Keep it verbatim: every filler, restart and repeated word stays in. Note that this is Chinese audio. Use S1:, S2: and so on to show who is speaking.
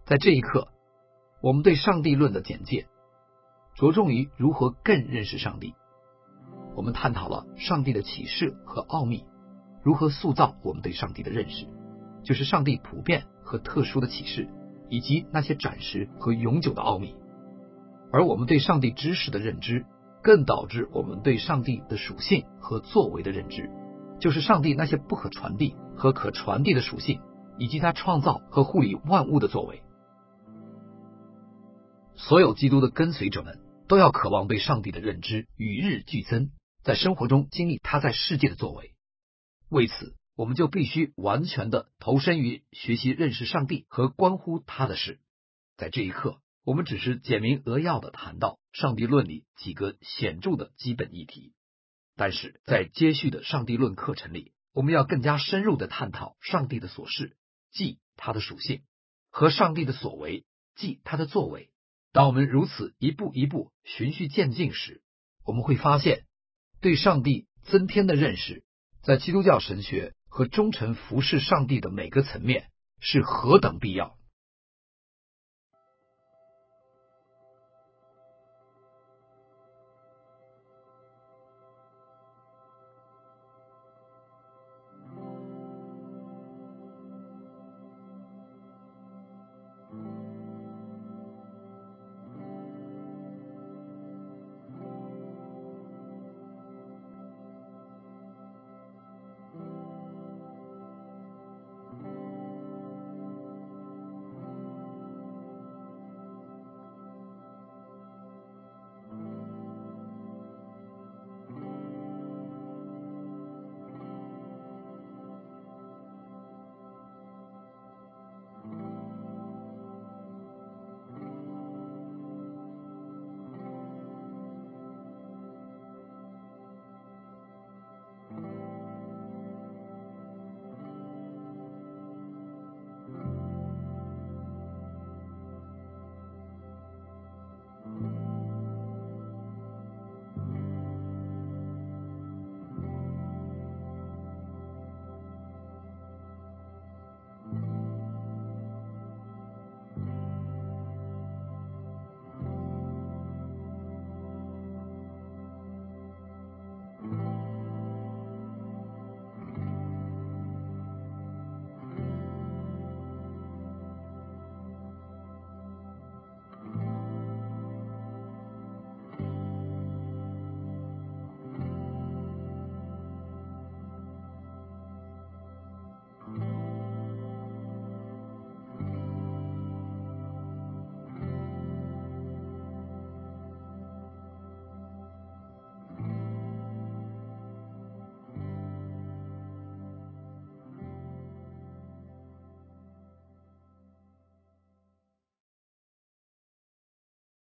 S1: 在这一课，我们对上帝论的简介着重于如何更认识上帝。我们探讨了上帝的启示和奥秘，如何塑造我们对上帝的认识，就是上帝普遍和特殊的启示，以及那些暂时和永久的奥秘。而我们对上帝知识的认知，更导致我们对上帝的属性和作为的认知，就是上帝那些不可传递和可传递的属性，以及他创造和护理万物的作为。所有基督的跟随者们都要渴望对上帝的认知与日俱增，在生活中经历他在世界的作为。为此，我们就必须完全的投身于学习认识上帝和关乎他的事。在这一课，我们只是简明扼要的谈到上帝论里几个显著的基本议题，但是在接续的上帝论课程里，我们要更加深入的探讨上帝的所事，即他的属性，和上帝的所为，即他的作为。当我们如此一步一步循序渐进时，我们会发现对上帝增添的认识，在基督教神学和忠诚服侍上帝的每个层面是何等必要。